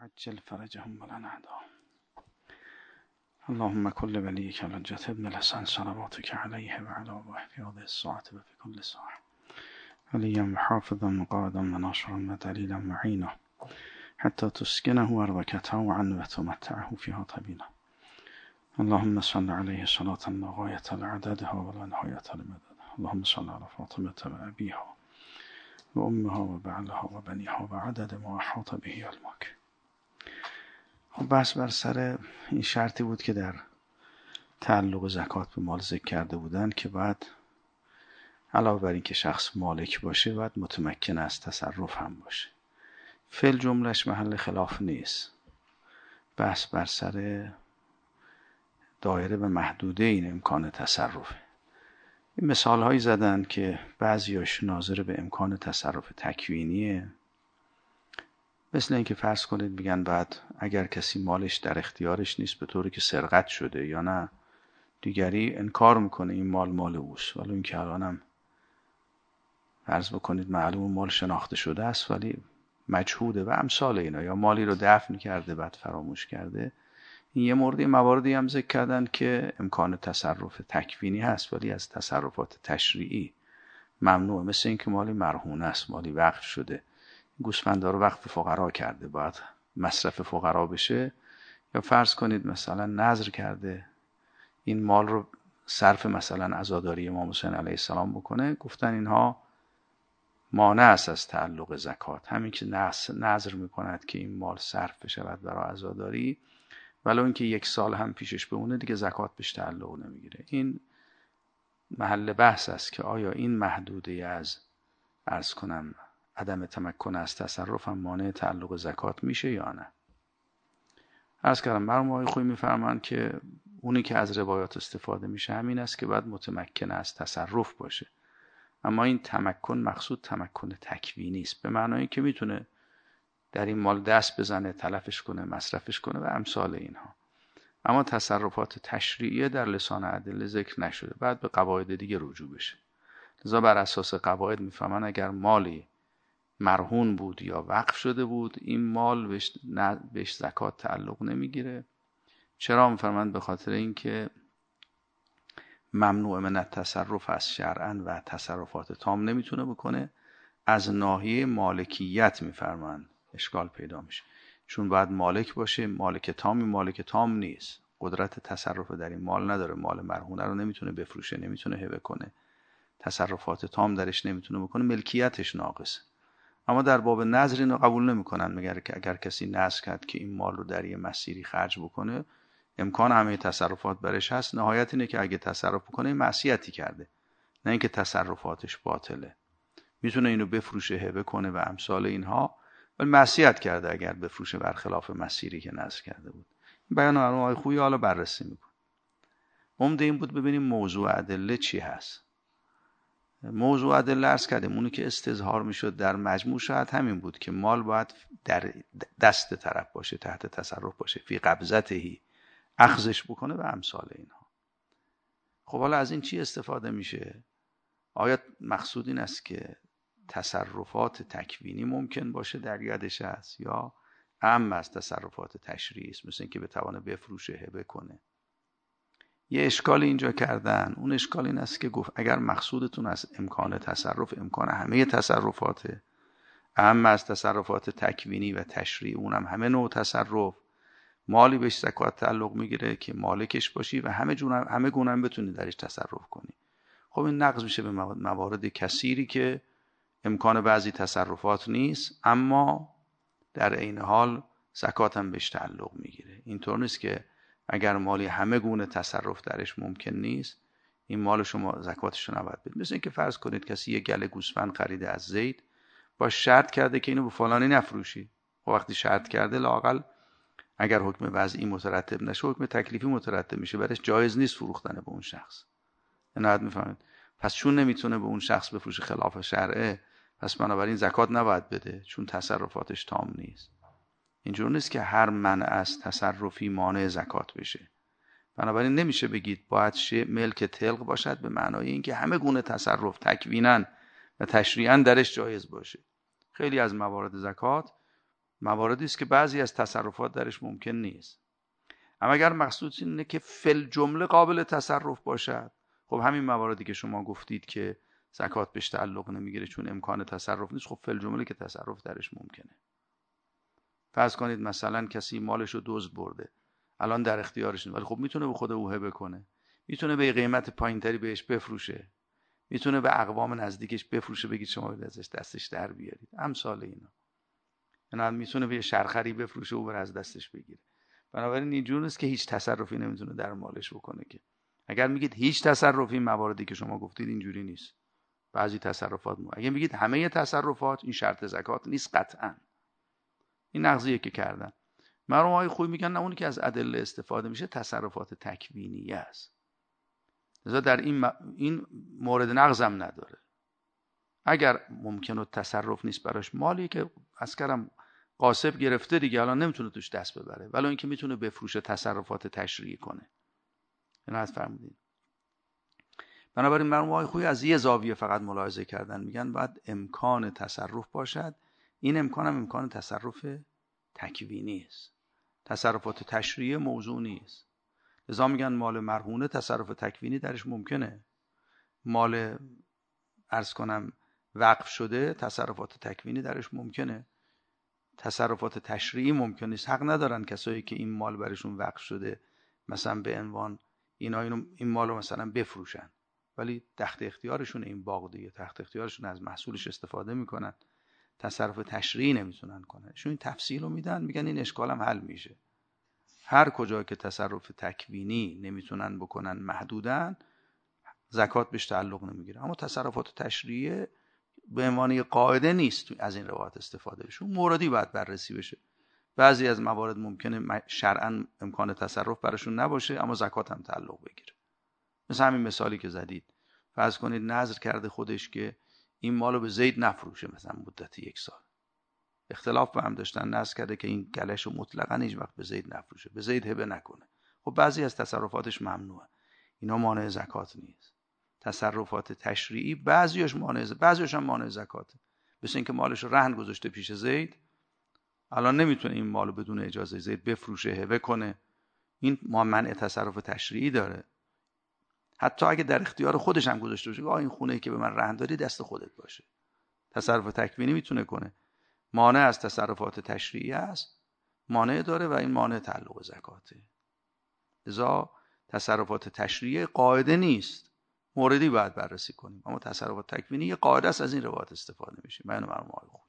عجل فرجهم ولنا عداهم. اللهم كل وليك الحجة ابن الحسن صلواتك عليه وعلى آبائه في هذه الساعة وفي كل ساعة، وليا وحافظا وقائدا وناصرا ودليلا معينا، حتى تسكنه أرضك طوعا وتمتعه فيها طويلا. اللهم صل عليه صلاة لا غاية لعددها ولا نهاية لمددها. اللهم صل على فاطمة وأبيها وأمها وبعلها وبنيها وعدد ما أحاط به علمك. خب بس بر سر این شرطی بود که در تعلق زکات به مال ذکر کرده بودن که بعد علاوه بر این که شخص مالک باشه باید متمکن از تصرف هم باشه. فعل جملش محل خلاف نیست. بس بر سر دایره به محدوده این امکان تصرفه. این مثال هایی زدن که بعضیاش ناظر به امکان تصرف تکوینیه، مثل اینکه فرض کنید میگن بعد اگر کسی مالش در اختیارش نیست به طوری که سرقت شده یا نه دیگری انکار میکنه این مال اوست، ولی این که الانم فرض بکنید معلوم مال شناخته شده است ولی مجهوده و امثال اینا، یا مالی رو دفن کرده بعد فراموش کرده. این یه مواردی هم ذکر کردن که امکان تصرف تکوینی هست ولی از تصرفات تشریعی ممنوع، مثل این که مالی مرهون است، مالی وقف شده، گوسفندا رو وقف فقرا کرده باید مصرف فقرا بشه، یا فرض کنید مثلا نذر کرده این مال رو صرف مثلا عزاداری امام حسین علیه السلام بکنه، گفتن اینها مانع است از تعلق زکات. همین که نذر میکند که این مال صرف بشود برای عزاداری، ولو اینکه 1 سال هم پیشش بمونه دیگه زکات بهش تعلق نمیگیره. این محل بحث است که آیا این محدوده از عرض کنم عدم تمکن از تصرف هم مانع تعلق زکات میشه یا نه. عرض کردم مرحوم آقای خویی میفرمایند که اونی که از روایات استفاده میشه همین است که باید متمکن از تصرف باشه، اما این تمکن مقصود تمکن تکوینی است، به معنای که میتونه در این مال دست بزنه، تلفش کنه، مصرفش کنه و امثال اینها. اما تصرفات تشریعی در لسان ادله ذکر نشده، بعد به قواعد دیگه رجوع بشه. لذا بر اساس قواعد میفهمن اگر مالی مرهون بود یا وقف شده بود این مال بهش زکات تعلق نمیگیره. چرا میفرمایند؟ به خاطر اینکه ممنوع من التصرف از شرعا و تصرفات تام نمیتونه بکنه. از ناحیه مالکیت میفرمایند اشکال پیدا میشه، چون باید مالک باشه. مالک تام نیست، قدرت تصرف در این مال نداره، مال مرهونه رو نمیتونه بفروشه، نمیتونه هبه کنه، تصرفات تام درش نمیتونه بکنه، ملکیتش ناقصه. اما در باب نذر اینو قبول نمیکنن، مگر که اگر کسی نذر کرد که این مال رو در یه مسیری خرج بکنه امکان همه تصرفات برش هست، نهایت اینه که اگه تصرف بکنه معصیتی کرده، نه اینکه تصرفاتش باطله. میتونه اینو بفروشه، هبه کنه و امثال اینها، ولی معصیت کرده اگر بفروشه برخلاف مسیری که نذر کرده بود. بیان آقای خویی حالا بررسی میکنه. عمده این بود ببینیم موضوع ادله چی هست. موضوع ادله عرض کردیم اونی که استظهار میشد در مجموع شاید همین بود که مال باید در دست طرف باشه، تحت تصرف باشه، فی قبضتهی، اخذش بکنه و امثال اینها. خب حالا از این چی استفاده میشه؟ آیا مقصود این است که تصرفات تکوینی ممکن باشه در یدش هست یا اعم از تصرفات تشریعی است، مثل اینکه بتوانه بفروشه، هبه کنه؟ یه اشکال اینجا کردن. اون اشکال این است که گفت اگر مقصودتون از امکان تصرف امکان همه تصرفاته، اعم از تصرفات تکوینی و تشریعی، اونم همه نوع تصرف، مالی بهش زکات تعلق میگیره که مالکش باشی و همه گونه هم بتونی درش تصرف کنی. خب این نقض میشه به موارد کثیری که امکان بعضی تصرفات نیست اما در عین حال زکات هم بهش تعلق میگیره. اینطور نیست که اگر مالی همه گونه تصرف درش ممکن نیست این مال شما زکاتش رو نباید بدید. مثل اینکه فرض کنید کسی یه گله گوسفند خریده از زید، با شرط کرده که اینو به فلانی نفروشی. خب وقتی شرط کرده لااقل اگر حکم وضعی مترتب نشه حکم تکلیفی مترتب میشه، برش جایز نیست فروختن به اون شخص. اینو میفهمید؟ پس چون نمیتونه به اون شخص بفروشه خلاف شرعه، پس بنابراین زکات نباید بده چون تصرفاتش تام نیست. اینجور نیست که هر منع از تصرفی مانع زکات بشه. بنابراین نمیشه بگید باید ملک طلق باشد به معنای اینکه همه گونه تصرف تکویناً و تشریعاً درش جایز باشه. خیلی از موارد زکات مواردی است که بعضی از تصرفات درش ممکن نیست. اما اگر مقصود اینه که فل جمله قابل تصرف باشد، خب همین مواردی که شما گفتید که زکات بهش تعلق نمیگیره چون امکان تصرف نیست، خب فل جمله که تصرف درش ممکنه. فرض کنید مثلا کسی مالش رو دزد برده، الان در اختیارش نیست، ولی خب میتونه به خود او هبه کنه، میتونه به قیمت پایینتری بهش بفروشه، میتونه به اقوام نزدیکش بفروشه، بگید شما ازش دستش در بیارید، امثال اینا. یعنی میتونه به شرخری بفروشه و از دستش بگیره. بنابراین اینجوری نیست که هیچ تصرفی نمیتونه در مالش بکنه. که اگر میگید هیچ تصرفی، مواردی که شما گفتید اینجوری نیست. بعضی تصرفات اگه میگید همه تصرفات، این شرط زکات نیست قطعا. این نقضیه که کردن. مرحومای خوبی میگن نه، اونی که از ادله استفاده میشه تصرفات تکوینیه است. لذا در این مورد نقض هم نداره. اگر ممکنه تصرف نیست براش، مالی که از کردم غاصب گرفته دیگه، الان نمیتونه توش دست ببره، ولی اینکه میتونه بفروشه، تصرفات تشریعی کنه. اینا فرمودین. بنابراین مرحومای خوبی از یه زاویه فقط ملاحظه کردن، میگن باید امکان تصرف باشد. این امکان هم امکان تصرف تکوینی است. تصرفات تشریعی موضوع نیست. لذا میگن مال مرهونه تصرف تکوینی درش ممکنه. مال عرض کنم وقف شده تصرفات تکوینی درش ممکنه. تصرفات تشریعی ممکن نیست. حق ندارن کسایی که این مال برشون وقف شده مثلا به عنوان این مالو مثلا بفروشن، ولی تحت اختیارشون این باغ دیگه، تحت اختیارشون از محصولش استفاده میکنن، تصرف تشریعی نمیتونن کنن. چون این تفصیل رو میدن، میگن این اشکال هم حل میشه. هر کجا که تصرف تکوینی نمیتونن بکنن، محدودن، زکات بهش تعلق نمیگیره. اما تصرفات تشریعی به عنوان قاعده نیست از این روایت استفاده بشه. موردی باید بررسی بشه. بعضی از موارد ممکنه شرعاً امکان تصرف براشون نباشه اما زکات هم تعلق بگیره. مثل همین مثالی که زدید، فرض کنید نذر کرده خودش که این مالو به زید نفروشه مثلا مدت 1 سال. اختلاف با هم داشتن، نذر کرده که این گلهشو مطلقاً هیچ وقت به زید نفروشه، به زید هبه نکنه. خب بعضی از تصرفاتش ممنوعه. اینا مانع زکات نیست. تصرفات تشریعی بعضیش مانع، بعضیش هم مانع زکاته. مثل اینکه مالش رو رهن گذاشته پیش زید، الان نمیتونه این مالو بدون اجازه زید بفروشه، هبه کنه. این منع تصرف تشریعی داره. حتی اگه در اختیار خودش هم گذاشته باشه، این خونه‌ای که به من رهن داری دست خودت باشه، تصرف تکوینی میتونه کنه. مانع از تصرفات تشریعی است، مانع داره و این مانع تعلق زکاته. لذا تصرفات تشریعی قاعده نیست، موردی باید بررسی کنیم. اما تصرفات تکوینی یه قاعده است، از این روایت استفاده میشه. من مرحوم خوب.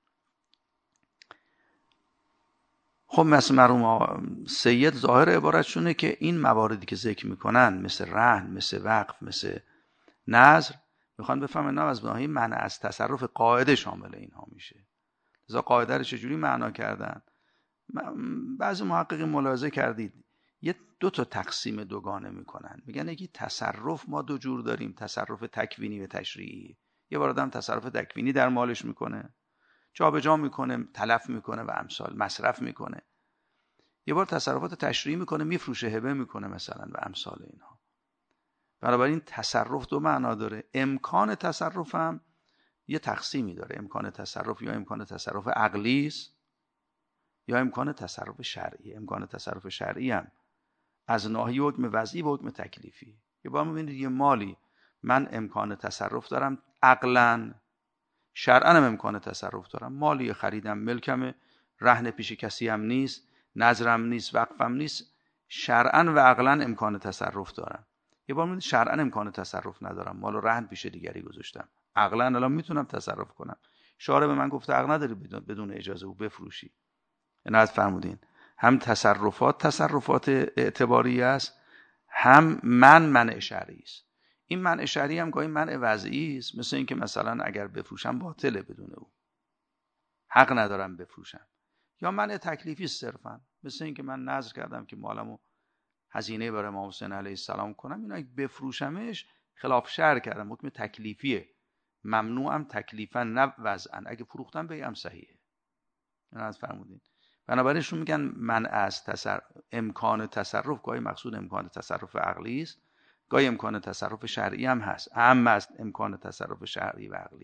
خب مثل مرحوم سید ظاهر عبارتشونه که این مواردی که ذکر میکنن مثل رهن، مثل وقف، مثل نذر، میخوان بفهمن نه از ناحیه منع از تصرف قاعده شامل اینها میشه. لذا قاعده رو چجوری معنا کردن؟ بعضی محققین ملاحظه کردید یه 2 تا تقسیم دوگانه میکنن. میگن یکی تصرف ما 2 جور داریم، تصرف تکوینی و تشریعی. یه بار آدم تصرف تکوینی در مالش میکنه، جابجا میکنه، تلف میکنه و امثال، مصرف میکنه. یه بار تصرفات تشریعی میکنه، میفروشه، هبه میکنه مثلا و امثال اینها. بنابراین تصرف 2 معنا داره. امکان تصرف هم یه تقسیمی داره. امکان تصرف یا امکان تصرف عقلی است یا امکان تصرف شرعی. امکان تصرف شرعی هم از ناحیه حکم وضعی و حکم تکلیفی. یه بار میبینید یه مالی من امکان تصرف دارم عقلاً، شرعاً هم امکان تصرف دارم. مالی خریدم، ملکم، رهن پیش کسی هم نیست، نذرم نیست، وقفم نیست، شرعاً و عقلاً امکان تصرف دارم. یه بار میبینید شرعاً امکان تصرف ندارم، مالو رهن پیش دیگری گذاشتم، عقلاً الان میتونم تصرف کنم، شارع به من گفته حق نداری بدون اجازه او بفروشی. عنایت فرمودین. هم تصرفات اعتباری است، هم منع شرعی است. این منع شرعی هم گاهی منع وضعی است، مثل اینکه مثلا اگر بفروشم باطله بدون او، حق ندارم بفروشم. یا منع تکلیفی است صرفا، مثل اینکه من نذر کردم که مالمو هزینه برای امام حسین علیه السلام کنم، اینا اگه بفروشمش خلاف شرع کردم، حکم تکلیفیه، ممنوعم تکلیفا نه وضعا، اگه فروختم بیعم صحیحه. عنایت فرمودین. بنابراینشون میگن منع از امکان تصرف، گاهی مقصود امکان تصرف عقلی است، گاهی امکان تصرف شرعی هم هست، اهم از امکان تصرف شرعی و عقلی.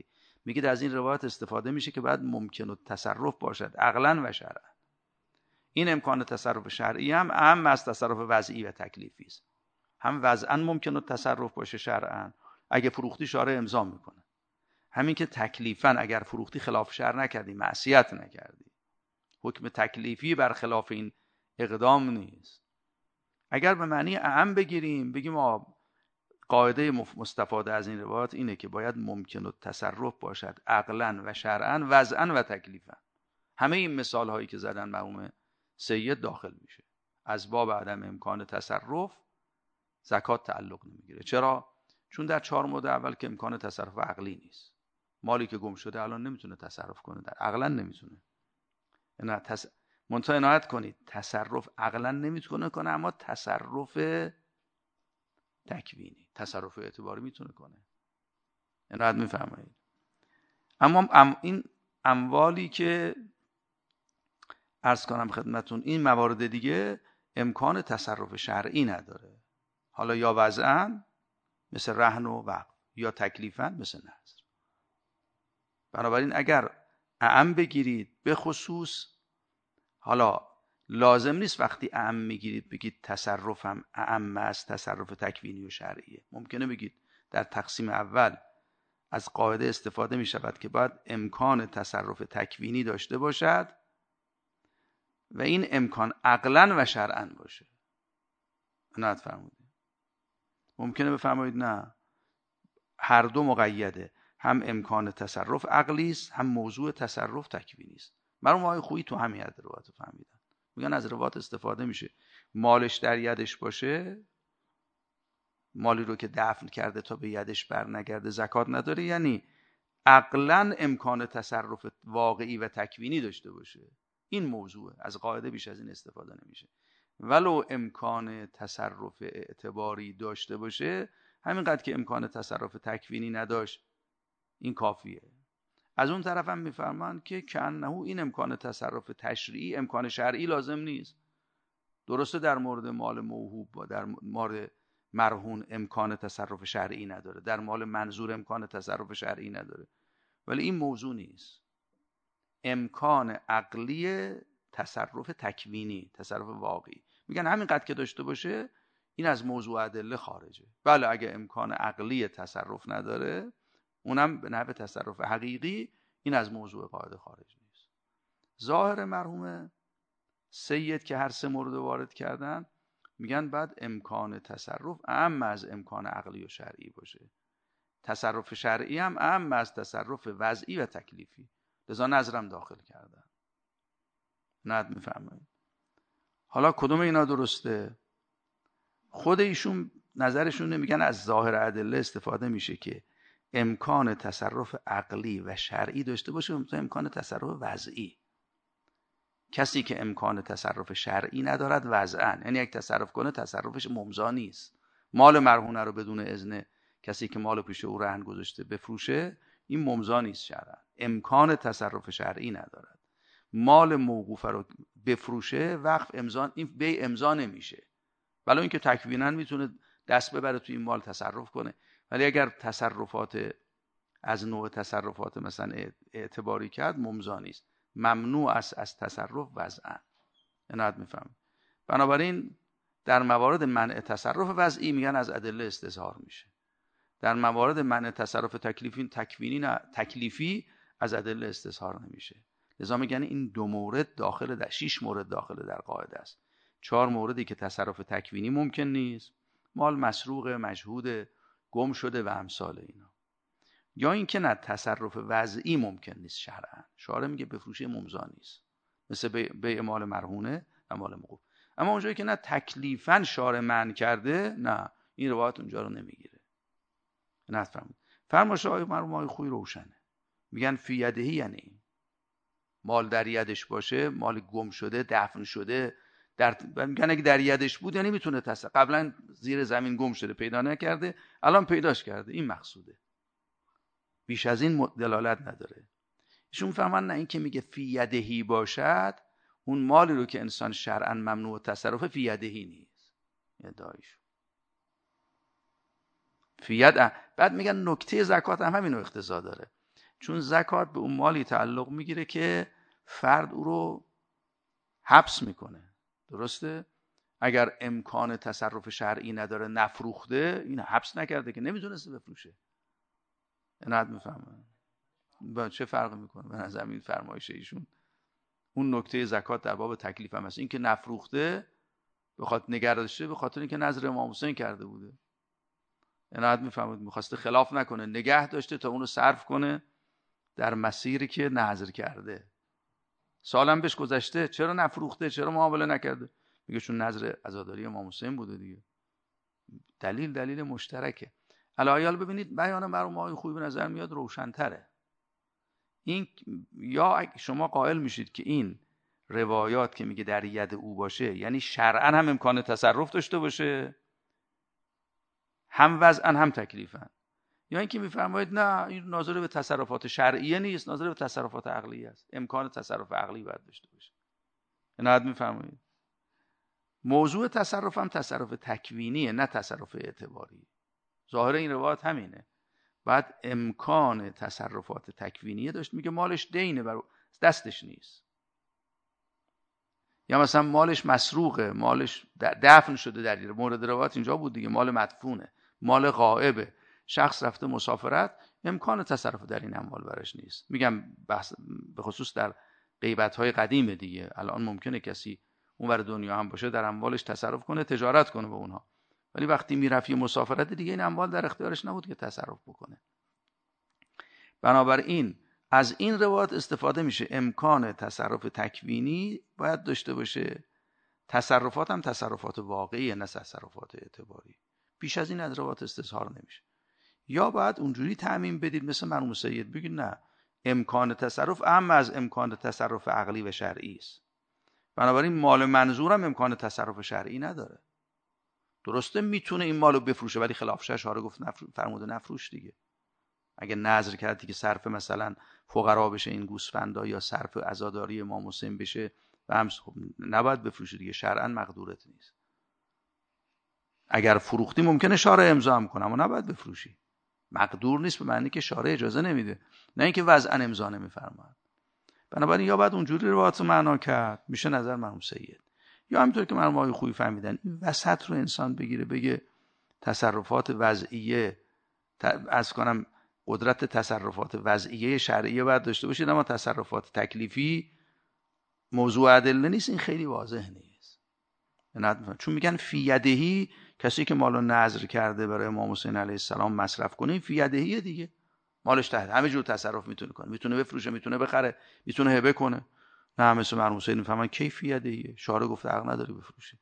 میگید از این روایت استفاده میشه که باید ممکن التصرف باشد عقلا و شرعا. این امکان تصرف شرعی هم اهم از تصرف وضعی و تکلیفی است. هم وضعا ممکن التصرف باشه شرعا، اگه فروختی شارع امضا میکنه. همین که تکلیفا اگر فروختی خلاف شرع نکردی، معصیت نکردی، حکم تکلیفی برخلاف این اقدام نیست. اگر به معنی اعم بگیریم، بگیم قاعده مستفاده از این روایات اینه که باید ممکن التصرف باشد عقلا و شرعا، وضعا و تکلیفا. همه این مثال هایی که زدن مرحوم سید داخل میشه. از باب عدم امکان تصرف زکات تعلق نمیگیره. چرا؟ چون در 4 مورد اول که امکان تصرف عقلی نیست. مالی که گم شده الان نمیتونه تصرف کنه، در عقلا نمیتونه. منتها عنایت کنید، تصرف عقلا نمیتونه کنه، اما تصرف تکوینی، تصرف اعتباری میتونه کنه. عنایت میفرمایید. اما این اموالی که عرض کنم خدمتون، این موارد دیگه امکان تصرف شرعی نداره. حالا یا وضعاً مثل رهن و وقف، یا تکلیفاً مثل نذر. بنابراین اگر اعم بگیرید به خصوص، حالا لازم نیست وقتی اعم میگیرید بگید تصرفم اعم از تصرف تکوینی و شرعیه. ممکنه بگید در تقسیم اول از قاعده استفاده می شود که باید امکان تصرف تکوینی داشته باشد و این امکان عقلاً و شرعاً باشه. عنایت فرمودید. ممکنه بفرمایید نه، هر دو مقیده، هم امکان تصرف عقلی است، هم موضوع تصرف تکوینی است. مرحوم آقای خویی تو همین روایت فهمیدن. میگن از روایت استفاده میشه مالش در یدش باشه، مالی رو که دفن کرده تا به یدش بر نگرده زکات نداره، یعنی عقلاً امکان تصرف واقعی و تکوینی داشته باشه. این موضوع از قاعده بیش از این استفاده نمیشه. ولو امکان تصرف اعتباری داشته باشه، همینقدر که امکان تصرف تکوینی نداشت این کافیه. از اون طرف هم میفرمان که کأنه این امکان تصرف تشریعی امکان شرعی لازم نیست. درسته در مورد مال موهوب و در مورد مرهون امکان تصرف شرعی نداره، در مال منظور امکان تصرف شرعی نداره، ولی این موضوع نیست. امکان عقلی تصرف تکوینی، تصرف واقعی، میگن همینقدر که داشته باشه این از موضوع ادله خارجه. بله اگه امکان عقلی تصرف نداره، اونم به نحو تصرف حقیقی، این از موضوع قاعده خارج نیست. ظاهر مرحوم سید که هر 3 مورد وارد کردن، میگن بعد امکان تصرف اهم از امکان عقلی و شرعی باشه. تصرف شرعی هم اهم از تصرف وضعی و تکلیفی. لذا نظرم داخل کردن. ند میفهمید. حالا کدوم اینا درسته؟ خود ایشون نظرشون نمیگن از ظاهر ادله استفاده میشه که امکان تصرف عقلی و شرعی داشته باشه و امکان تصرف وضعی. کسی که امکان تصرف شرعی ندارد وضعاً، یعنی یک تصرف کنه تصرفش ممضا نیست، مال مرهونه رو بدون اذن کسی که مال پیش او رهن گذاشته بفروشه، این ممضا نیست شرعاً، امکان تصرف شرعی ندارد. مال موقوف رو بفروشه، وقف امضا، این بیع امضا نمیشه، ولی اینکه تکویناً میتونه دست ببره توی این مال تصرف کنه. ولی اگر تصرفات از نوع تصرفات مثلا اعتباری کرد، ممضا نیست، ممنوع است از تصرف وضعاً. عنایت میفهم. بنابراین در موارد منع تصرف وضعی میگن از ادله استظهار میشه. در موارد منع تصرف تکلیفی از ادله استظهار نمیشه. لذا میگن این 2 مورد داخل در 6 مورد داخل در قاعده است. 4 موردی که تصرف تکوینی ممکن نیست، مال مسروق، مجهود، گم شده و امثال اینا. یا اینکه نه تصرف وضعی ممکن نیست شرعاً. شارع میگه بفروشه ممضا نیست، مثل بیع مال مرهونه و مال موقوف. اما اونجایی که نه تکلیفاً شارع منع کرده، نه، این روایت اونجا رو نمیگیره. نه فرمایش آقای مرحوم آقای خویی روشنه. میگن فی یدهی، یعنی مال در یدش باشه، مال گم شده، دفن شده، میگن اگه در یدش بود یعنی میتونه قبلا زیر زمین گم شده پیدا نکرده، الان پیداش کرده، این مقصوده. بیش از این دلالت نداره. ایشون فهمن نه، این که میگه فی یدهی باشد، اون مالی رو که انسان شرعاً ممنوع تصرف فی یدهی نیست. ادعایشون فی ید. بعد میگن نکته زکات هم همین رو اقتضا داره. چون زکات به اون مالی تعلق میگیره که فرد او رو حبس میکنه. درسته؟ اگر امکان تصرف شرعی نداره، نفروخته، این حبس نکرده که نمیتونسته بفروشه. اینات میفهمه با چه فرق میکنه به نظر این فرمایش ایشون. اون نکته زکات در باب تکلیف هم هست. این که نفروخته بخاطر نگه داشته، به خاطر اینکه نظر امام حسین کرده بوده. اینات میفهمید، میخواسته خلاف نکنه، نگه داشته تا اون رو صرف کنه در مسیری که نظر کرده. سالم بهش گذشته، چرا نفروخته، چرا معامله نکرده؟ میگه چون نظر عزاداری امام حسین بوده دیگه. دلیل مشترکه. الایال ببینید بیان مرحوم آقای خویی به نظر میاد روشن‌تره. این یا شما قائل میشید که این روایات که میگه در ید او باشه یعنی شرعاً هم امکان تصرف داشته باشه، هم وضعاً هم تکلیفاً، یا اینکه میفرمایید نه این ناظر به تصرفات شرعیه نیست، ناظر به تصرفات عقلیه است، امکان تصرف عقلی باید داشته باشه. اینو میفرمایید. موضوع تصرف هم تصرف تکوینیه، نه تصرف اعتباری. ظاهر این روایت همینه. بعد امکان تصرفات تکوینیه داشت، میگه مالش دینه بر دستش نیست، یا مثلا مالش مسروقه، مالش دفن شده. در مورد روایت اینجا بود دیگه، مال مدفونه، مال غائبه، شخص رفته مسافرت، امکان تصرف در این اموال برش نیست. میگم بحث به خصوص در غیبت‌های قدیمه دیگه. الان ممکنه کسی اونور دنیا هم باشه در اموالش تصرف کنه، تجارت کنه به اونها، ولی وقتی میرفت مسافرت دیگه این اموال در اختیارش نبود که تصرف بکنه. بنابراین از این روایت استفاده میشه، امکان تصرف تکوینی باید داشته باشه، تصرفات هم تصرفات واقعی نه تصرفات اعتباری. بیش از این از روایت استظهار نمیشه. یا باید اونجوری تعمیم بدید مثل مرحوم سید، بگید نه امکان تصرف اهم از امکان تصرف عقلی و شرعی است. بنابراین مال منظورم امکان تصرف شرعی نداره. درسته میتونه این مالو بفروشه، ولی خلاف شرع گفت فرموده نفروش دیگه. اگه نظر کردی که صرف مثلا فقرا بشه این گوسفندا، یا صرف عزاداری امام حسین بشه و هم خب نباید بفروشه دیگه، شرعاً مقدورت نیست. اگر فروختی ممکنه شارع امضا هم کنه، اما نباید بفروشی. مقدور نیست به معنی که شارع اجازه نمیده، نه اینکه وضعاً امضا نمیفرماد. بنابراین یا باید اونجوری روایت رو معنا کرد، میشه نظر مرحوم سید، یا همینطور که مرحوم آقای خویی فهمیدن این وسط رو انسان بگیره بگه تصرفات وضعیه، از کنم قدرت تصرفات وضعیه شرعیه باید داشته باشید، اما تصرفات تکلیفی موضوع ادله نیست. این خیلی واضح نیست. چون میگن فی یدهی، کسی که مالو نذر کرده برای امام حسین علیه السلام مصرف کنه، فی یدهی دیگه، مالش تحت همه جور تصرف میتونه کنه، میتونه بفروشه، میتونه بخره، میتونه هبه کنه. نه مثل مرحوم حسین میفهمن کیفی یدهیه، شارع گفته حق نداری بفروشی.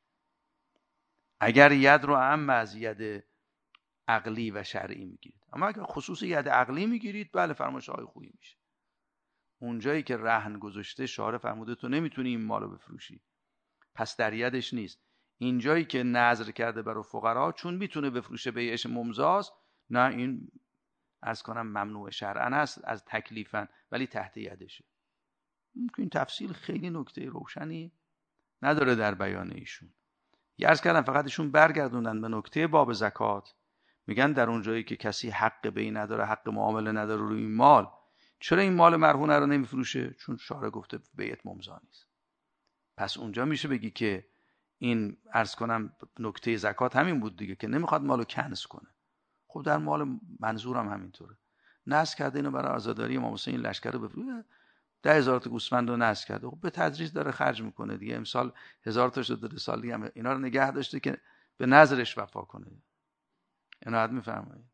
اگر ید رو هم از ید عقلی و شرعی میگیرید، اما اگر خصوص ید عقلی میگیرید، بله فرمایش آقای خویی میشه. اونجایی که رهن گذاشته شارع فرموده تو نمیتونی این مالو بفروشی، پس در یدش نیست. اینجایی که نذر کرده برای فقرا، چون میتونه بفروشه بیعش ممزاز، نه این از کنم ممنوع شرعاً است از تکلیفاً، ولی تحت یدشه. این تفصیل خیلی نکته روشنی نداره در بیان ایشون. عرض کردم فقط ایشون برگردوندن به نکته باب زکات، میگن در اون جایی که کسی حق بی نداره، حق معامله نداره روی این مال، چرا این مال مرهونه رو نمیفروشه؟ چون شارع گفته بیعت ممضا نیست. پس اونجا میشه بگی که این عرض کنم نکته زکات همین بود دیگه، که نمیخواد مالو کنز کنه. خب در مال منظورم همینطوره، نذر کرده اینو برای عزاداری امام حسین لشکر رو بفروشه، 10,000 تا گوسفند رو نذر کرده، خب به تدریج داره خرج میکنه دیگه، امسال 1000 تا شده، سال دیگه هم اینا رو نگه داشته که به نظرش وفا کنه. اینو حد میفرمایید.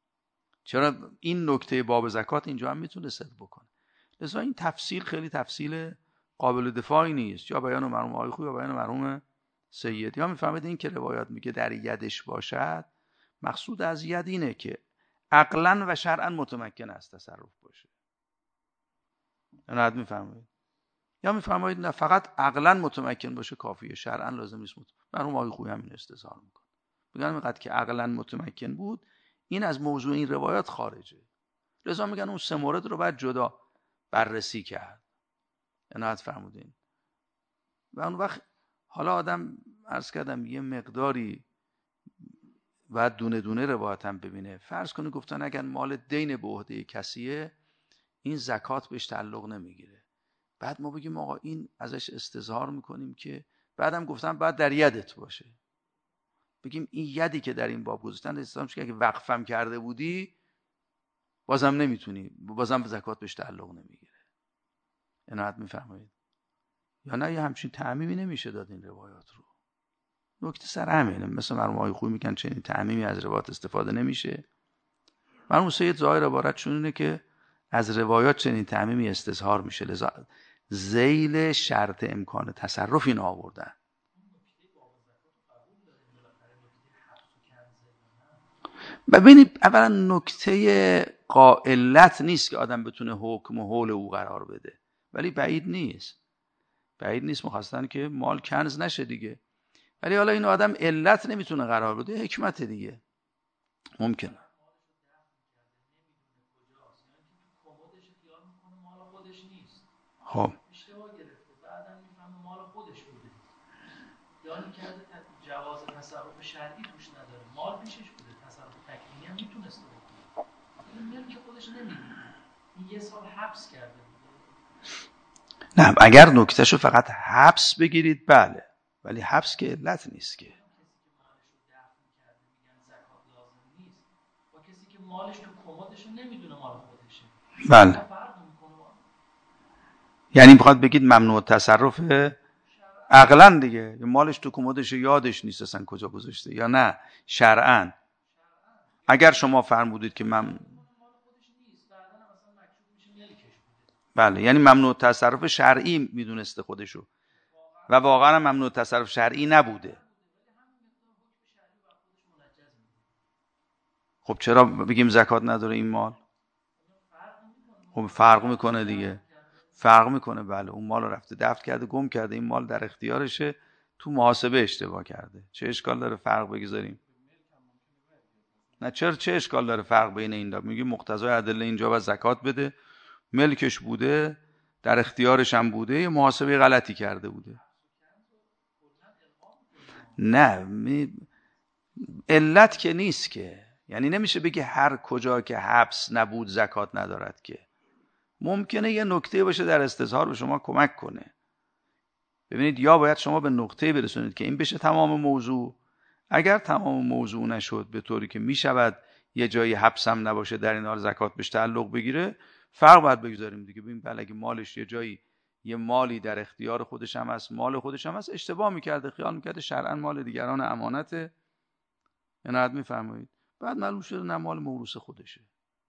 چرا این نکته باب زکات اینجا هم میتونه صدق بکنه. لذا این تفصیل خیلی تفصیل قابل دفاعی نیست، یا بیان مرحوم آقای خویی یا بیان مرحوم سید. یا میفهمید این که روایات میگه در یدش باشد، مقصود از ید اینه که عقلاً و شرعاً متمکن است تصرف باشه. اینو حد میفهمید. یا میفرمایید نه فقط عقلاً متمکن باشه کافیه، شرعاً لازم نیست. مرحوم آقای خویی همین استظهار میکنه، میگن اینقدر که عقلاً متمکن بود، این از موضوع این روایات خارجه. لذا میگن اون سه مورد رو باید جدا بررسی کرد. عنایت فرمودین. و اون وقت حالا آدم عرض کردم یه مقداری باید دونه دونه روایت هم ببینه. فرض کنه گفتن اگر مال دین به عهده کسیه، این زکات بهش تعلق نمیگیره. بعد ما بگیم آقا این ازش استظهار میکنیم که بعدم گفتم بعد در یدت باشه. بگیم این یدی که در این باب گذاشتن استظهار میشه که اگه وقفم کرده بودی بازم نمیتونی، بازم زکات بهش تعلق نمیگیره. عنایت میفرمایید یا نه؟ یه همچین تعمیمی نمیشه داد این روایات رو. نکته سر همینه. مثل مرحوم خوبی میگن چنین تعمیمی از روایات استفاده نمیشه. مرحوم سید ظاهر عبارتشون اینه که از روایات چنین تعمیمی استظهار میشه، لذا ذیل شرط امکان تصرف این آوردن. ببینید اولا نکته قائلت نیست که آدم بتونه حکم و حول او قرار بده، ولی بعید نیست مخواستن که مال کنز نشه دیگه. ولی حالا این آدم علت نمیتونه قرار بده، حکمت دیگه ممکنه. خب اشتباه گرفته، بعدم میفهمه مال خودش بوده، یعنی کرده جواز تصرف شرعی توش نداره، مال پیشش بوده، تصرف تکوینی هم میتونسته بکنه، این ملک خودش نمیدونه، این یه سال حبس کرده بوده. نه اگر نکتهشو فقط حبس بگیرید بله، ولی حبس که علت نیست که. کسی که مالش رو دفن کرده میگن زکات لازم نیست، با کسی که مالش تو کمدشو نمیدونه مال خودشه. بله. یعنی میخواد بگید ممنوع تصرف عقلا دیگه، مالش تو کمدش یادش نیست اصلا کجا گذاشته، یا نه شرعاً اگر شما فرمودید که بله، یعنی ممنوع تصرف شرعی میدونسته خودشو و واقعا ممنوع تصرف شرعی نبوده. خب چرا بگیم زکات نداره این مال؟ خب فرق میکنه دیگه، فرق میکنه. بله اون مال رو رفته دفن کرده، گم کرده، این مال در اختیارشه، تو محاسبه اشتباه کرده. چه اشکال داره فرق بگذاریم؟ نه چه اشکال داره فرق بین این دو؟ میگه مقتضای ادله اینجا و زکات بده، ملکش بوده، در اختیارش هم بوده، یه محاسبه غلطی کرده بوده. نه علت که نیست که، یعنی نمیشه بگی هر کجا که حبس نبود زکات ندارد که. ممکنه یه نکته باشه در استظهار به شما کمک کنه. ببینید یا باید شما به نقطه برسونید که این بشه تمام موضوع. اگر تمام موضوع نشد به طوری که میشود یه جایی حبس هم نباشه در این حال زکات بهش تعلق بگیره، فرق باید بگذاریم دیگه. ببین بله اگه مالش یه جایی یه مالی در اختیار خودش هم هست، مال خودش هم هست، اشتباه میکرده، خیال میکرده شرعاً مال دیگران امانته، عنایت میفرمایید، بعد معلوم شده نه مال موروث خودشه.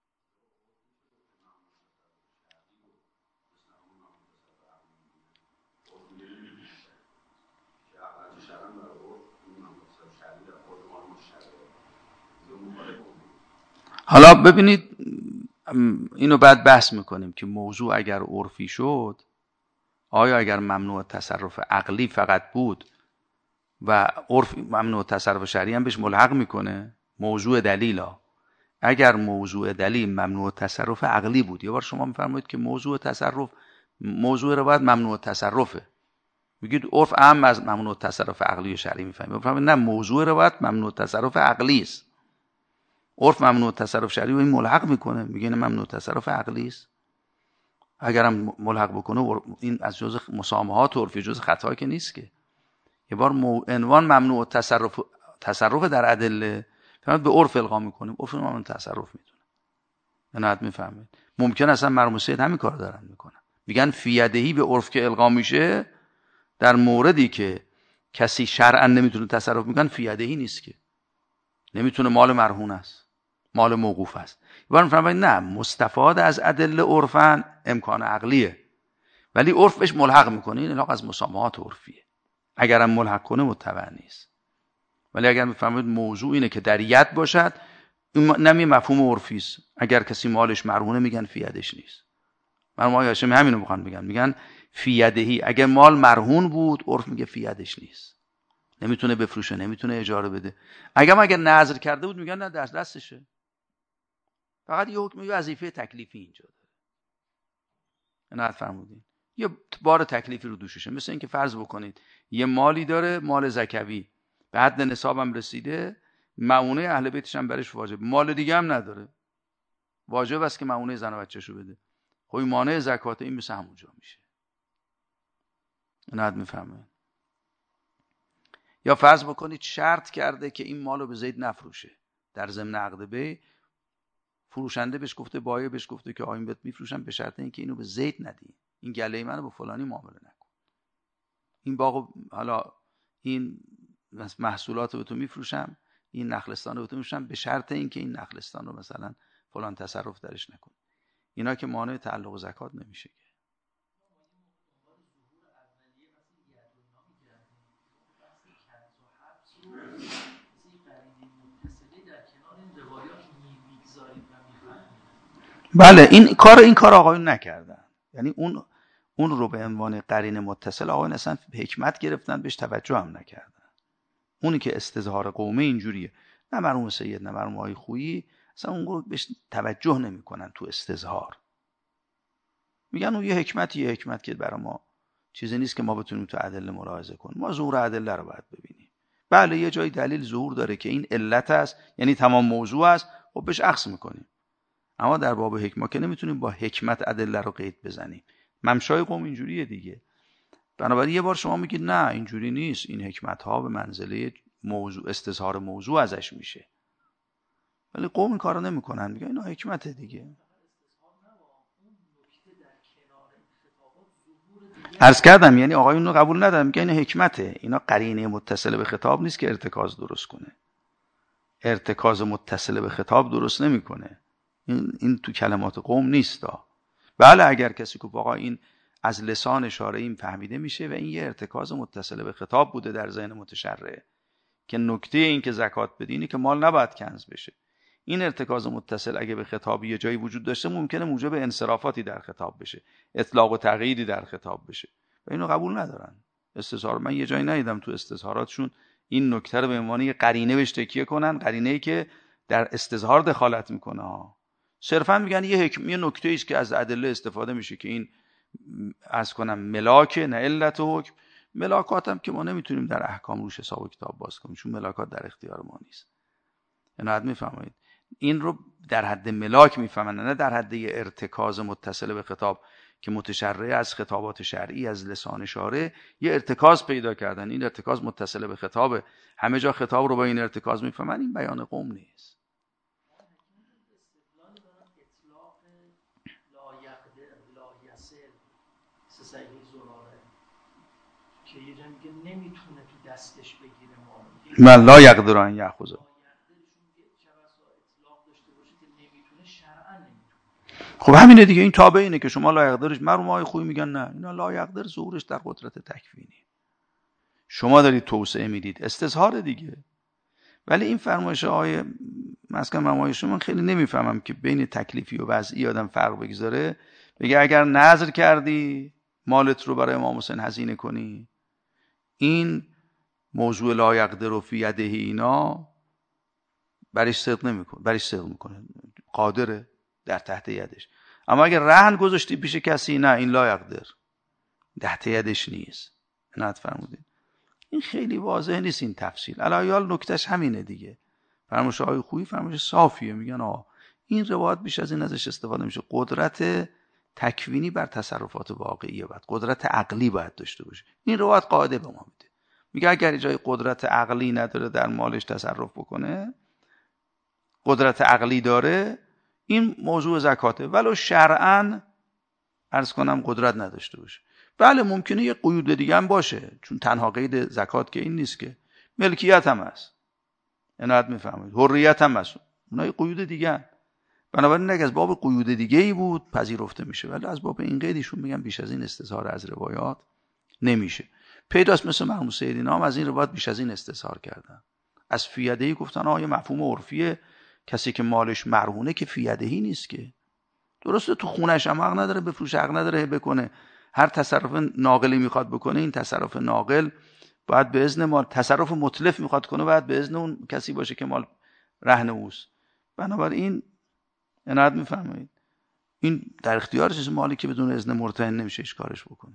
حالا ببینید اینو بعد بحث میکنیم که موضوع اگر عرفی شد، آیا اگر ممنوع تصرف عقلی فقط بود و عرف ممنوع تصرف شرعی هم بهش ملحق میکنه؟ موضوع دلیلا اگر موضوع دلیل ممنوع تصرف عقلی بود، یه بار شما میفرمایید که موضوع تصرف موضوع روایت ممنوع تصرفه، میگید عرف عام از ممنوع تصرف عقلی و شرعی میفهمید، نه موضوع روایت ممنوع تصرف عقلی است، عرف ممنوع تصرف شرعی و این ملحق میکنه، میگه نه ممنوع تصرف عقلی است. اگرم ملحق بکنه این از جزء مسامحات عرفی، جزء خطا که نیست که. یه بار عنوان ممنوع تصرف در ادله فقط به عرف القا میکنیم، عرف ممنوع تصرف میدونه. عنایت میفهمید. ممکن اصلا مرحوم سید همین کار دارن میکنن، میگن فی یدهی به عرف که القا میشه در موردی که کسی شرعا نمیتونه تصرف، میگن فی یدهی نیست که، نمیتونه، مال مرهون است، مال موقوف است. یبار میفرمایید نه مستفاد از ادله عرفاً امکان عقلیه، ولی عرف بهش ملحق میکنه، این علاقه از مسامحات عرفیه، اگرم ملحق کنه متبع نیست. ولی اگر میفرمایید موضوع اینه که در ید باشد، این نمی مفهوم عرفی است. اگر کسی مالش مرهونه میگن فی یدش نیست. مرحوم آقای هاشمی همینو میخوان بگن، میگن فی یدهی، اگر مال مرهون بود عرف میگه فی یدش نیست، نمیتونه بفروشه، نمیتونه اجاره بده. اگر نظر کرده بود میگن نه دستشه. فقط یه حکم وظیفه تکلیفی اینجا داره. عنایت فرمودین. یه بار تکلیفی رو دوششه. مثل اینکه فرض بکنید یه مالی داره، مال زکوی، به حد نصابم رسیده، مؤونه اهل بیتش هم برش واجب، مال دیگه هم نداره، واجب است که مؤونه زن و بچه‌شو بده. خب این مانع زکات، این مثل همونجا میشه. نه میفهمه. یا فرض بکنید شرط کرده که این مالو به زید نفروشه، در ضمن عقد بیع فروشنده بهش گفته، بایع بهش گفته که آقا بهت میفروشم به شرط اینکه اینو به زید ندی، این گله منو با فلانی معامله نکن، این باغ حالا این محصولات رو تو میفروشم، این نخلستان رو تو میفروشم به شرط اینکه این نخلستان رو مثلا فلان تصرف درش نکن. اینا که مانع تعلق زکات نمیشه. بله این کار آقایون نکردن، یعنی اون رو به عنوان قرینه متصل آقایون اصلا حکمت گرفتن، بهش توجه هم نکردن. اونی که استظهار قومه اینجوریه، نه مرحوم سید نه مرحوم آقای خویی اصلا اون رو بهش توجه نمیکنن. تو استظهار میگن اون یه حکمت که برای ما چیزی نیست که ما بتونیم تو ادله ملاحظه کنیم، ما ظهور ادله رو باید ببینیم. بله یه جای دلیل ظهور داره که این علت است، یعنی تمام موضوع است، خب بهش اخذ میکنیم. اما در باب حکمت که نمیتونیم با حکمت ادله رو قید بزنیم. ممشای قوم اینجوریه دیگه. بنابراین یه بار شما میگید نه اینجوری نیست، این حکمت ها به منزله موضوع استظهار موضوع ازش میشه، ولی قوم این کارو نمیکنن، میگن اینا حکمته دیگه. عرض کردم یعنی آقایون رو قبول ندارن، میگن این حکمته، اینا قرینه متصل به خطاب نیست که ارتکاز درست کنه. ارتکاز متصل به خطاب درست نمیکنه. این تو کلمات قوم نیست. بله اگر کسی که آقا این از لسان شارعین فهمیده میشه و این یه ارتکاز متصل به خطاب بوده در ذهن متشرع که نکته این که زکات بدینی که مال نباید کنز بشه، این ارتکاز متصل اگه به خطابی یه جایی وجود داشته ممکنه موجب انصرافاتی در خطاب بشه، اطلاق و تغییری در خطاب بشه و اینو قبول ندارن. استظهار من یه جایی ندیدم تو استظهاراتشون این نکته رو به عنوان یه قرینه بهش تکیه کنن، قرینه‌ای که در استظهار دخالت میکنه ها. صرفا میگن یه نکته است که از ادله استفاده میشه که این عرض کنم ملاک نه علت حکم. ملاکات هم که ما نمیتونیم در احکام روش حساب و کتاب باز کنیم چون ملاکات در اختیار ما نیست. اینو میفهمید؟ این رو در حد ملاک میفهمن، نه در حد ارتکاز متصل به خطاب که متشرع از خطابات شرعی از لسان شارع یه ارتکاز پیدا کردن. این ارتکاز متصل به خطاب، همه جا خطاب رو با این ارتکاز میفهمن. این بیان قوم نیست. که یه جا میگه نمیتونه تو دستش بگیره مال، من لا یقدر ان یاخذه. خب همینه دیگه، این تابع اینه که شما لا یقدرش. مرحوم خویی میگن نه، اینا لا یقدر ظهورش در قدرت تکوینی، شما دارید توسعه میدید، استظهار دیگه. ولی این فرمایش آیه مسکن ممایش من خیلی نمیفهمم که بین تکلیفی و وضعی آدم فرق بگذاره. بگه اگر نذر کردی مالت رو برای امام حسین هزینه کنی، این موضوع لا یقدر و فی یده اینا برش صدق نمیکنه، برش صدق میکنه، قادره در تحت یدش. اما اگر رهن گذاشتی پیش کسی، نه این لا یقدر تحت یدش نیست. نه فرمودین این خیلی واضح نیست این تفصیل. الایال نکتهش همینه دیگه. فرمایش آقای خویی فرمایش صافیه، میگن این روایت بیش از این ازش استفاده میشه. قدرت تکوینی بر تصرفات واقعیه، باید قدرت عقلی باید داشته باشه. این روایت قاعده به ما میده، میگه اگر جای قدرت عقلی نداره در مالش تصرف بکنه، قدرت عقلی داره، این موضوع زکاته، ولو شرعاً عرض کنم قدرت نداشته باشه. بله ممکنه یه قیود دیگه هم باشه، چون تنها قید زکات که این نیست که ملکیت هم هست، عنایت میفهمید، حریت هم هست، اونها قیود دیگه هم. بنابراین اگه از باب قیود دیگه ای بود پذیرفته میشه، ولی از باب این قیدشون میگن بیش از این استظهار از روایات نمیشه. پیداست مثل مرحوم سیدی نام از این روایات بیش از این استظهار کردن. از فیدهی گفتن یه مفهوم عرفیه، کسی که مالش مرهونه که فیدهی نیست که. درسته تو خونش هم حق نداره بفروشه، حق نداره بکنه، هر تصرف ناقلی میخواد بکنه، این تصرف ناقل باید به اذن مال، تصرف متلف میخواد کنه باید به اذن اون کسی باشه که مال رهن اوست. بنابراین عنایت میفرمایید این در اختیار چیز مالی که بدون اذن مرتهن نمیشه ایش کارش بکنه.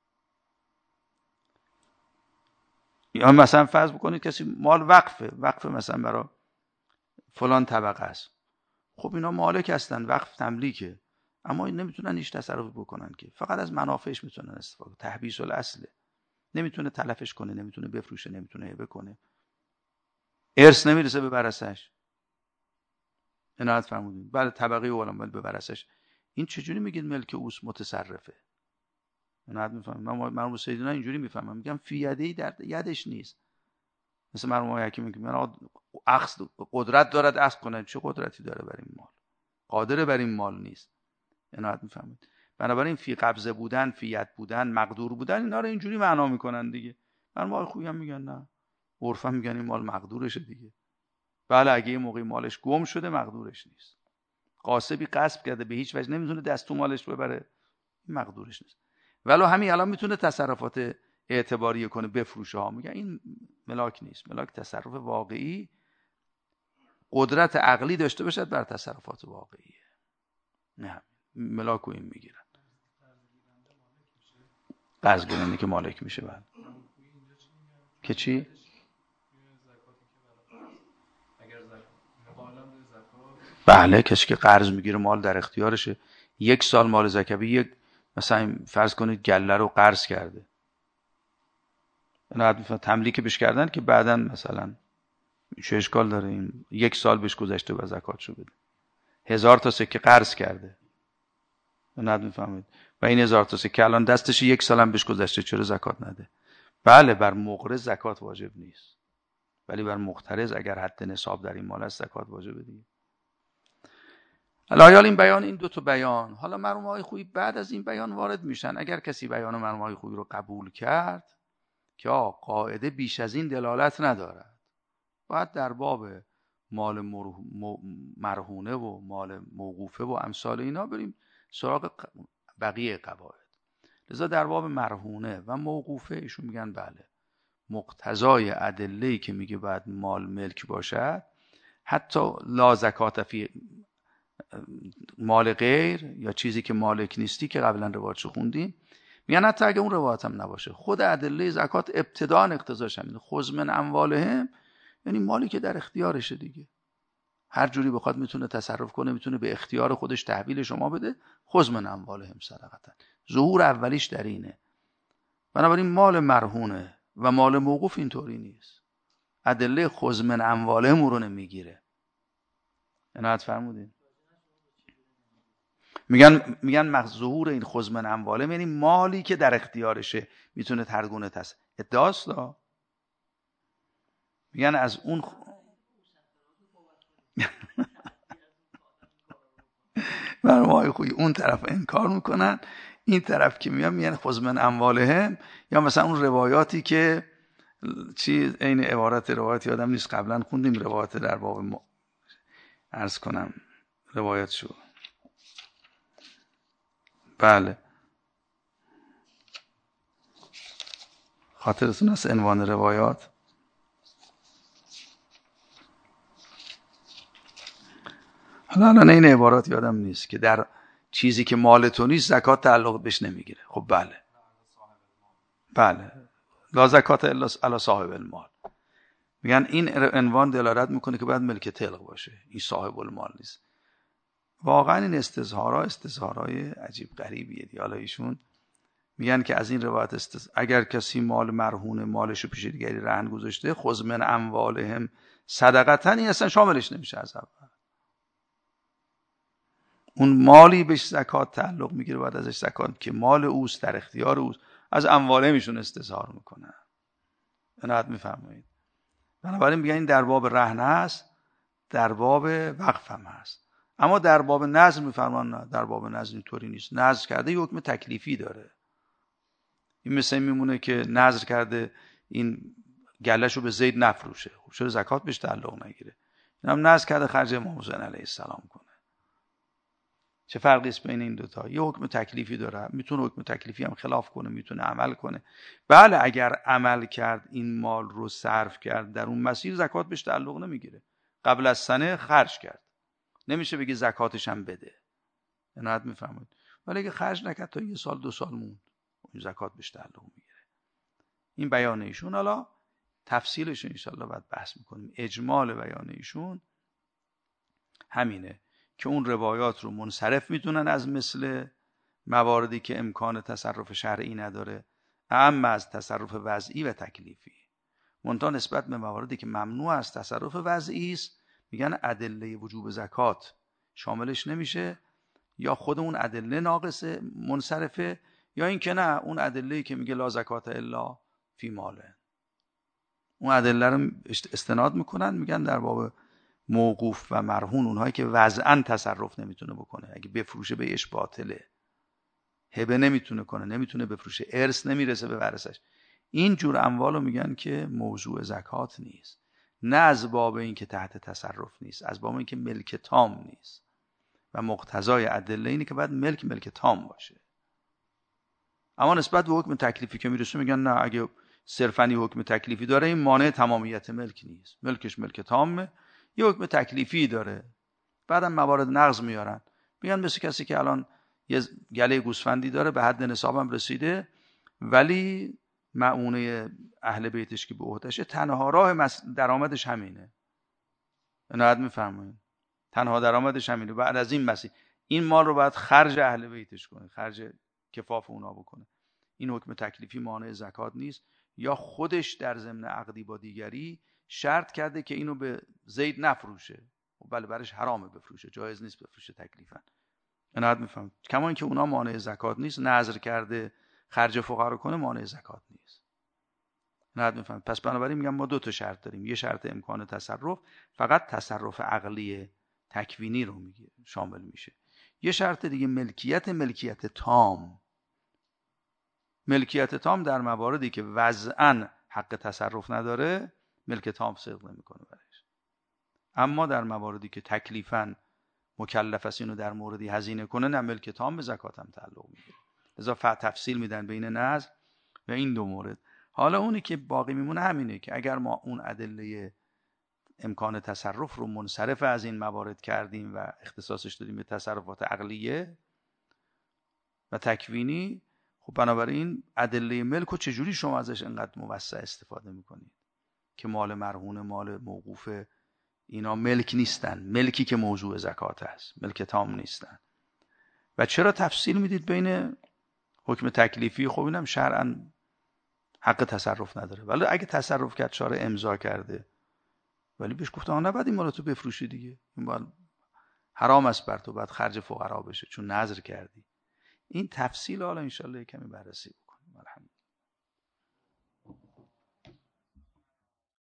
یا مثلا فرض بکنید کسی مال وقفه مثلا برای فلان طبقه است، خب اینا مالک هستن، وقف تملیکه، اما نمیتونن هیچ تصرفی بکنن که فقط از منافعش میتونن استفاده کنن. تحبیس الاصله، نمیتونه تلفش کنه، نمیتونه بفروشه، نمیتونه هبه کنه، ارث نمیرسه به ورثه‌اش. عنایت فرمودین. بله طبقه اولم ولی به ورثه‌اش. این چجوری میگید ملک اوست متصرفه؟ عنایت میفهمم. من مرحوم سیدنا اینجوری میفهمم، میگم فی یدی در یدش نیست. مثل مرحوم حکیم میگه اخذ قدرت دارد اخذ کنه، چه قدرتی داره بر این مال؟ قادر بر این مال نیست. عنایت میفهمید. بنابراین فی قبضه بودن، فی ید بودن، مقدور بودن، اینا رو اینجوری معنا میکنن دیگه. مرحوم آقای خویی هم میگن نه، عرفا میگن این مال مقدورشه دیگه. بله اگه یه موقعی مالش گم شده مقدورش نیست. غاصبی غصب کرده به هیچ وجه نمیتونه دست تو مالش ببره، این مقدورش نیست. ولو همین الان میتونه تصرفات اعتباری کنه، بفروشه ها، میگن این ملاک نیست. ملاک تصرف واقعی، قدرت عقلی داشته باشد بر تصرفات واقعیه. نه ملاک رو این میگیرن. قرض گیرنده که مالک میشه. بعد که چی؟ بله کسی که قرض میگیره مال در اختیارشه، 1 سال مال زکوی، یک مثلا فرض کنید گله رو قرض کرده، تملیک بهش کردن که بعداً مثلا چه اشکال داره این 1 سال بهش گذشته و زکاتشو بده. 1000 تا سکه قرض کرده، نه میفهمید، و این 1000 تا سکه الان دستش 1 سال هم بهش گذشته، چرا زکات نده؟ بله بر مقرض زکات واجب نیست، ولی بر مقترض اگر حد نصاب در این مال است زکات واجبه دیگه. حالا این بیان، این 2 تا بیان، حالا مرحوم آقای خویی بعد از این بیان وارد میشن. اگر کسی بیان مرحوم آقای خویی رو قبول کرد که قاعده بیش از این دلالت ندارد، باید در باب مال مرهونه و مال موقوفه و امثال اینا بریم سراغ بقیه قواعد. لذا در باب مرهونه و موقوفه ایشون میگن بله مقتضای ادله‌ای که میگه باید مال ملک باشد، حتی لا زکات فی مال غیر یا چیزی که مالک نیستی که قبلا روایتشو خوندیم، میگن حتی اگه اون روایت هم نباشه، خود ادله زکات ابتداء اقتضاش همینه، خذ من اموالهم، یعنی مالی که در اختیارشه دیگه، هر جوری بخواد میتونه تصرف کنه، میتونه به اختیار خودش تحویل شما بده. خذ من اموالهم صدقه، ظهور اولیش در اینه. بنابراین مال مرهونه و مال موقوف اینطوری نیست، ادله خذ من اموالهم رو نمیگیره. عنایت فرمودین. میگن ظهور این خذ من اموالهم یعنی مالی که در اختیارشه میتونه هرگونه ادعاست. میگن از اون برای خوی اون طرف انکار میکنن، این طرف که میگن خذ من اموالهم، یا مثلا اون روایاتی که این عبارت روایت یادم نیست قبلا خوندیم، روایت در باب عرض کنم روایت شو، بله خاطرتون هست عنوان روایات؟ حالا این عبارات یادم نیست که در چیزی که مال تو نیست زکات تعلق بهش نمیگیره. خب بله لا زکات الا علی صاحب المال. میگن این عنوان دلالت میکنه که باید ملک طلق باشه، این صاحب المال نیست. واقعا این استظهارهای عجیب غریبیه دیگه. حالا ایشون میگن که از این روایت اگر کسی مال مرهون مالشو پیش دیگری رهن گذاشته، خذ من اموالهم صدقه، این اصلا شاملش نمیشه از اول. اون مالی بهش زکات تعلق میگیره، بعد ازش زکات که مال اوست در اختیار اوست، از امواله میشون استظهار میکنن. عنایت میفرمایید. بنابراین میگن این در باب رهن هست، در باب وقف هم هست، اما در باب نذر میفرمان نه، در باب نذر اینطوری نیست. نذر کرده یه حکم تکلیفی داره. این مثل میمونه که نذر کرده این گلهشو به زید نفروشه، خب چرا زکات بهش تعلق نگیره؟ اینم نذر کرده خرج امام حسین علیه السلام کنه. چه فرقی است بین این دوتا؟ یه حکم تکلیفی داره، میتونه حکم تکلیفی هم خلاف کنه، میتونه عمل کنه. بله اگر عمل کرد این مال رو صرف کرد در اون مسیر، زکات بهش تعلق نمیگیره، قبل از سنه خرج کرد، نمیشه بگی زکاتش هم بده. عنایت میفرمایید. ولی اگه خرج نکرد تا 1 سال 2 سال موند، این زکات بهش تعلق میگیره. این بیان ایشون. حالا تفصیلش ان شاء الله بعد بحث میکنیم. اجمال بیان ایشون همینه که اون روایات رو منصرف میدونن از مثل مواردی که امکان تصرف شرعی نداره، اما از تصرف وضعی و تکلیفی. منتها نسبت به مواردی که ممنوع از تصرف وضعی است میگن ادله وجوب زکات شاملش نمیشه، یا خود اون ادله ناقصه منصرفه، یا این که نه اون ادله‌ای که میگه لا زکات الا فی ماله، اون ادله رو استناد میکنن، میگن در باب موقوف و مرهون اونهایی که وضعاً تصرف نمیتونه بکنه، اگه بفروشه بهش باطله، هبه نمیتونه کنه، نمیتونه بفروشه، ارث نمیرسه به ورثش، این جور اموالو میگن که موضوع زکات نیست. نه از باب این که تحت تصرف نیست، از باب این که ملک تام نیست و مقتضای ادله اینه که باید ملک تام باشه. اما نسبت به حکم تکلیفی که میرسه میگن نه، اگه صرفاً حکم تکلیفی داره این مانع تمامیت ملک نیست، ملکش ملک تامه، یه حکم تکلیفی داره. بعدم موارد نقض میارن، میگن مثل کسی که الان یه گله گوسفندی داره به حد نصابم رسیده، ولی مؤونه اهل بیتش که به عهدهشه تنها راه درآمدش همینه. عنایت میفرمایید، تنها درآمدش همینه، بعد از این مسیح این مال رو باید خرج اهل بیتش کنه، خرج کفاف اونا بکنه. این حکم تکلیفی مانع زکات نیست. یا خودش در ضمن عقدی با دیگری شرط کرده که اینو به زید نفروشه، بله برش حرامه بفروشه، جایز نیست بفروشه تکلیفاً. عنایت میفهم. کما اینکه اونا مانع زکات نیست، نذر کرده خرج فقرا کنه مانع زکات نیست. عنایت میفهم. پس بنابراین میگم ما دو تا شرط داریم، یه شرط امکان تصرف، فقط تصرف عقلی تکوینی رو میگه شامل میشه. یه شرط دیگه ملکیت تام. ملکیت تام در مواردی که وضعاً حق تصرف نداره ملک تام صدق نمیکنه برش. اما در مواردی که تکلیفاً مکلف است اینو در موردی هزینه کنه، نه ملک تام به زکات هم تعلق میگیره. لذا تفصیل میدن بین نذر و این دو مورد. حالا اونی که باقی میمونه همینه که اگر ما اون ادله امکان تصرف رو منصرف از این موارد کردیم و اختصاصش دادیم به تصرفات عقلیه و تکوینی، خب بنابراین ادله ملک رو چجوری شما ازش انقدر موسع استفاده میکنید که مال مرهون، مال موقوف، اینا ملک نیستن، ملکی که موضوع زکات است، ملک تام نیستن. و چرا تفصیل میدید بین حکم تکلیفی؟ خب اینم شرعاً حق تصرف نداره، ولی اگه تصرف کرد شارع امضا کرده، ولی بهش گفته ها نباید این مال تو بفروشی دیگه، این باید حرام است بر تو، باید خرج فقرا بشه چون نذر کردی. این تفصیل حالا انشالله کمی بررسی بکنیم. الحمدلله.